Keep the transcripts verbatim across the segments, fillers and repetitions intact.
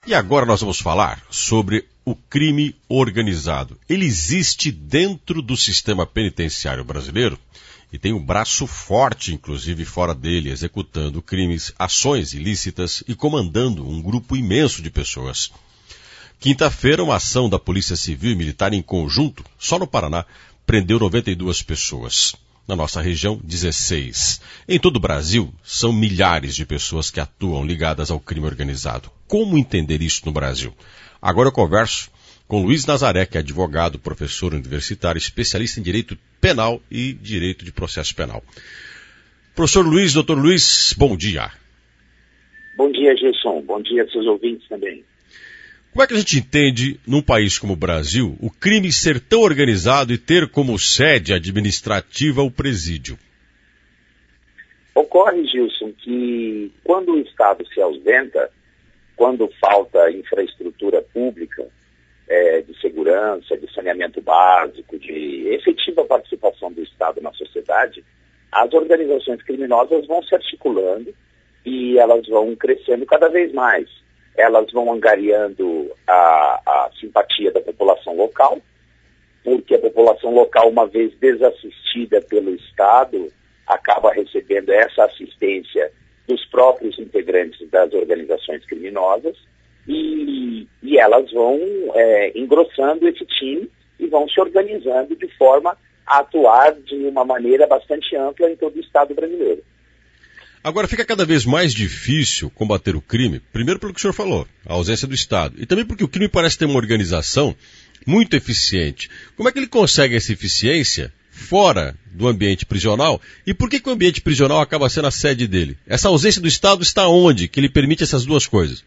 E agora nós vamos falar sobre o crime organizado. Ele existe dentro do sistema penitenciário brasileiro e tem um braço forte, inclusive, fora dele, executando crimes, ações ilícitas e comandando um grupo imenso de pessoas. Quinta-feira, uma ação da Polícia Civil e Militar em conjunto, só no Paraná, prendeu noventa e duas pessoas. Na nossa região, dezesseis. Em todo o Brasil, são milhares de pessoas que atuam ligadas ao crime organizado. Como entender isso no Brasil? Agora eu converso com Luiz Nazaré, que é advogado, professor universitário, especialista em direito penal e direito de processo penal. Professor Luiz, doutor Luiz, bom dia. Bom dia, Gilson. Bom dia aos seus ouvintes também. Como é que a gente entende, num país como o Brasil, o crime ser tão organizado e ter como sede administrativa o presídio? Ocorre, Gilson, que quando o Estado se ausenta, quando falta infraestrutura pública, é, de segurança, de saneamento básico, de efetiva participação do Estado na sociedade, as organizações criminosas vão se articulando e elas vão crescendo cada vez mais. Elas vão angariando a, a simpatia da população local, porque a população local, uma vez desassistida pelo Estado, acaba recebendo essa assistência dos próprios integrantes das organizações criminosas e, e elas vão é, engrossando esse time e vão se organizando de forma a atuar de uma maneira bastante ampla em todo o Estado brasileiro. Agora, fica cada vez mais difícil combater o crime, primeiro pelo que o senhor falou, a ausência do Estado, e também porque o crime parece ter uma organização muito eficiente. Como é que ele consegue essa eficiência fora do ambiente prisional? E por que, que o ambiente prisional acaba sendo a sede dele? Essa ausência do Estado está onde, que ele permite essas duas coisas?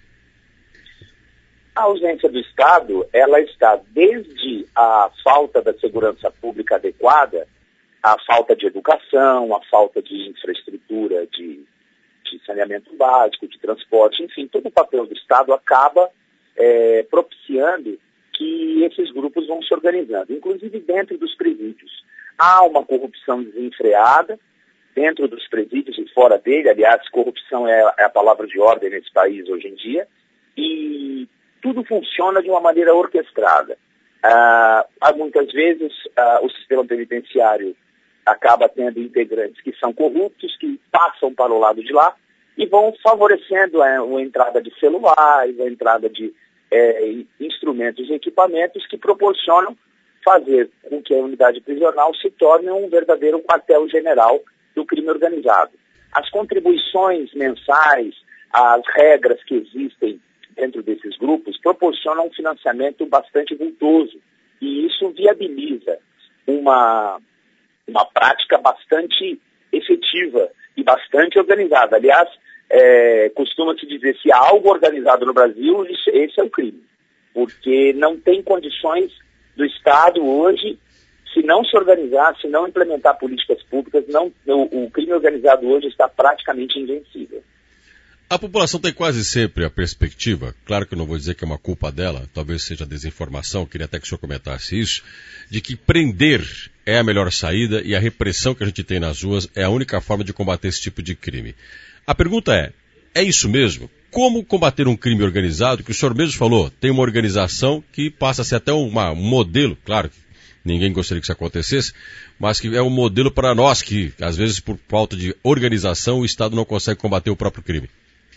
A ausência do Estado, ela está desde a falta da segurança pública adequada, a falta de educação, a falta de infraestrutura, de, de saneamento básico, de transporte, enfim, todo o papel do Estado acaba é, propiciando que esses grupos vão se organizando, inclusive dentro dos presídios. Há uma corrupção desenfreada dentro dos presídios e fora dele, aliás, corrupção é, é a palavra de ordem nesse país hoje em dia, e tudo funciona de uma maneira orquestrada. Ah, há muitas vezes ah, o sistema penitenciário acaba tendo integrantes que são corruptos, que passam para o lado de lá e vão favorecendo a, a entrada de celulares, a entrada de é, instrumentos e equipamentos que proporcionam fazer com que a unidade prisional se torne um verdadeiro quartel-general do crime organizado. As contribuições mensais, as regras que existem dentro desses grupos proporcionam um financiamento bastante vultoso e isso viabiliza uma uma prática bastante efetiva e bastante organizada. Aliás, é, costuma-se dizer, se há algo organizado no Brasil, isso, esse é o crime. Porque não tem condições do Estado hoje, se não se organizar, se não implementar políticas públicas, não, o, o crime organizado hoje está praticamente invencível. A população tem quase sempre a perspectiva, claro que eu não vou dizer que é uma culpa dela, talvez seja desinformação, queria até que o senhor comentasse isso, de que prender é a melhor saída e a repressão que a gente tem nas ruas é a única forma de combater esse tipo de crime. A pergunta é, é isso mesmo? Como combater um crime organizado, que o senhor mesmo falou, tem uma organização que passa a ser até uma, um modelo, claro que ninguém gostaria que isso acontecesse, mas que é um modelo para nós que, às vezes, por falta de organização, o Estado não consegue combater o próprio crime.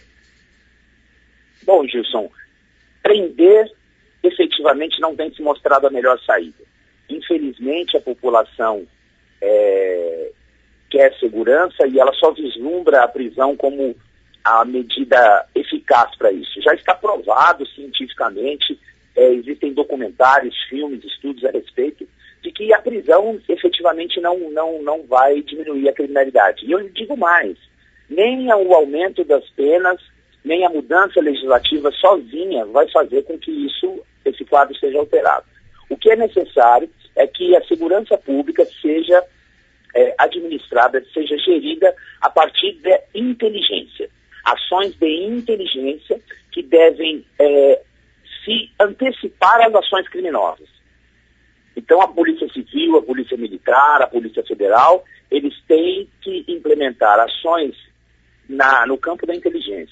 Bom, Gilson, prender efetivamente não tem se mostrado a melhor saída. Infelizmente, a população é, quer segurança e ela só vislumbra a prisão como a medida eficaz para isso. Já está provado cientificamente, é, existem documentários, filmes, estudos a respeito, de que a prisão efetivamente não, não, não vai diminuir a criminalidade. E eu digo mais, nem o aumento das penas, nem a mudança legislativa sozinha vai fazer com que isso, esse quadro seja alterado. O que é necessário é que a segurança pública seja é, administrada, seja gerida a partir de inteligência. Ações de inteligência que devem é, se antecipar às ações criminosas. Então a Polícia Civil, a Polícia Militar, a Polícia Federal, eles têm que implementar ações na, no campo da inteligência.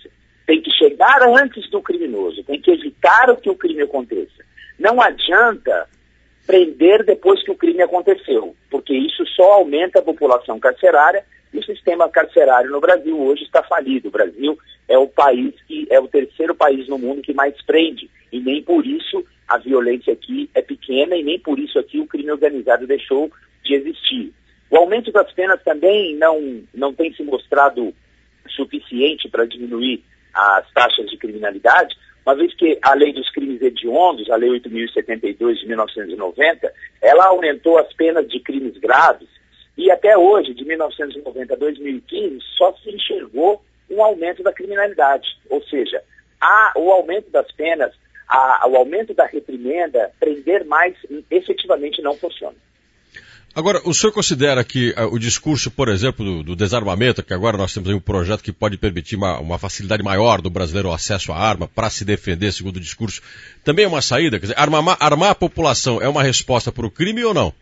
tem que chegar antes do criminoso, tem que evitar que o crime aconteça. Não adianta prender depois que o crime aconteceu, porque isso só aumenta a população carcerária e o sistema carcerário no Brasil hoje está falido. O Brasil é o país que é o terceiro país no mundo que mais prende e nem por isso a violência aqui é pequena e nem por isso aqui o crime organizado deixou de existir. O aumento das penas também não, não tem se mostrado suficiente para diminuir as taxas de criminalidade, uma vez que a lei dos crimes hediondos, a lei oito mil e setenta e dois de mil novecentos e noventa, ela aumentou as penas de crimes graves e até hoje, de mil novecentos e noventa a dois mil e quinze, só se enxergou um aumento da criminalidade, ou seja, a, o aumento das penas, a, o aumento da reprimenda, prender mais, efetivamente não funciona. Agora, o senhor considera que uh, o discurso, por exemplo, do, do desarmamento, que agora nós temos aí um projeto que pode permitir uma, uma facilidade maior do brasileiro ao acesso à arma para se defender, segundo o discurso, também é uma saída? Quer dizer, armar, armar a população é uma resposta para o crime ou não?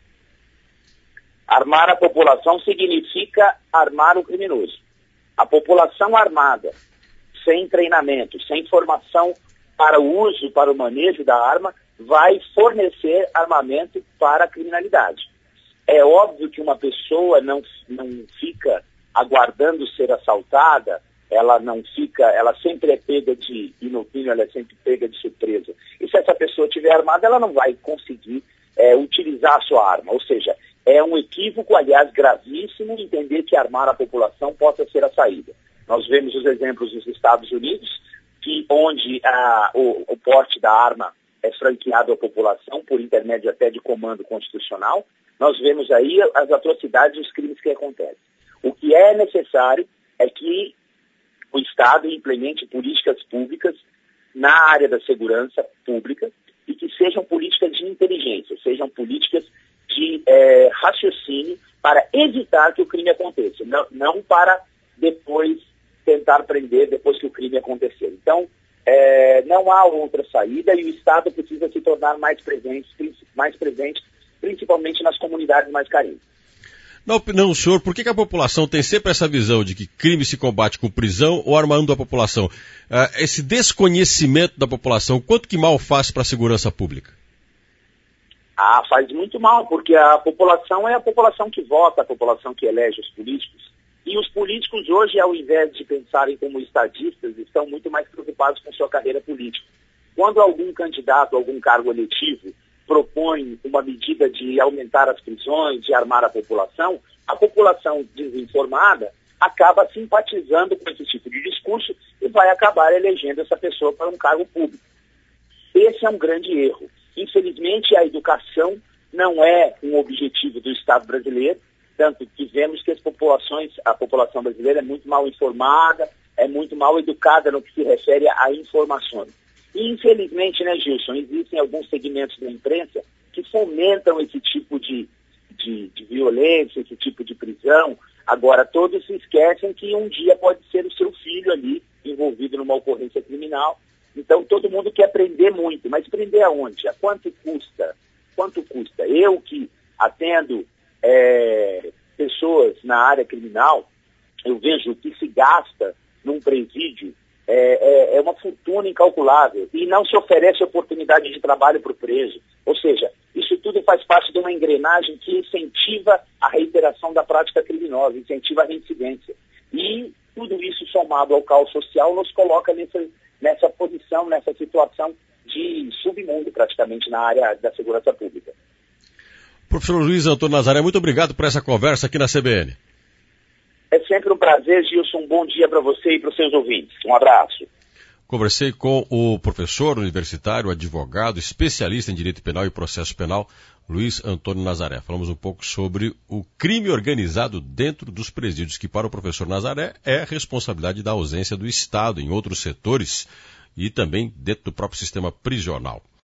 Armar a população significa armar o criminoso. A população armada, sem treinamento, sem formação para o uso, para o manejo da arma, vai fornecer armamento para a criminalidade. É óbvio que uma pessoa não, não fica aguardando ser assaltada, ela não fica, ela sempre é pega de inopínio, ela é sempre pega de surpresa. E se essa pessoa estiver armada, ela não vai conseguir é, utilizar a sua arma. Ou seja, é um equívoco, aliás, gravíssimo, entender que armar a população possa ser a saída. Nós vemos os exemplos dos Estados Unidos, que, onde a, o, o porte da arma é franqueado à população, por intermédio até de comando constitucional. Nós vemos aí as atrocidades e os crimes que acontecem. O que é necessário é que o Estado implemente políticas públicas na área da segurança pública e que sejam políticas de inteligência, sejam políticas de é, raciocínio para evitar que o crime aconteça, não, não para depois tentar prender depois que o crime aconteceu. Então, é, não há outra saída e o Estado precisa se tornar mais presente, mais presente principalmente nas comunidades mais carentes. Na opinião do senhor, por que, que a população tem sempre essa visão de que crime se combate com prisão ou armando a população? Uh, esse desconhecimento da população, quanto que mal faz para a segurança pública? Ah, faz muito mal, porque a população é a população que vota, a população que elege os políticos. E os políticos hoje, ao invés de pensarem como estadistas, estão muito mais preocupados com sua carreira política. Quando algum candidato a algum cargo eletivo propõe uma medida de aumentar as prisões, de armar a população, a população desinformada acaba simpatizando com esse tipo de discurso e vai acabar elegendo essa pessoa para um cargo público. Esse é um grande erro. Infelizmente, a educação não é um objetivo do Estado brasileiro, tanto que vemos que as populações, a população brasileira é muito mal informada, é muito mal educada no que se refere a informações. E, infelizmente, né, Gilson, existem alguns segmentos da imprensa que fomentam esse tipo de, de, de violência, esse tipo de prisão. Agora, todos se esquecem que um dia pode ser o seu filho ali envolvido numa ocorrência criminal. Então, todo mundo quer prender muito, mas prender aonde? A quanto custa? Quanto custa? Eu que atendo é, pessoas na área criminal, eu vejo o que se gasta num presídio É, é, é uma fortuna incalculável e não se oferece oportunidade de trabalho para o preso. Ou seja, isso tudo faz parte de uma engrenagem que incentiva a reiteração da prática criminosa, incentiva a reincidência. E tudo isso somado ao caos social nos coloca nessa, nessa posição, nessa situação de submundo praticamente na área da segurança pública. Professor Luiz Antônio Nazaré, muito obrigado por essa conversa aqui na C B N. É sempre um prazer, Gilson. Um bom dia para você e para os seus ouvintes. Um abraço. Conversei com o professor universitário, advogado, especialista em direito penal e processo penal, Luiz Antônio Nazaré. Falamos um pouco sobre o crime organizado dentro dos presídios, que para o professor Nazaré é responsabilidade da ausência do Estado em outros setores e também dentro do próprio sistema prisional.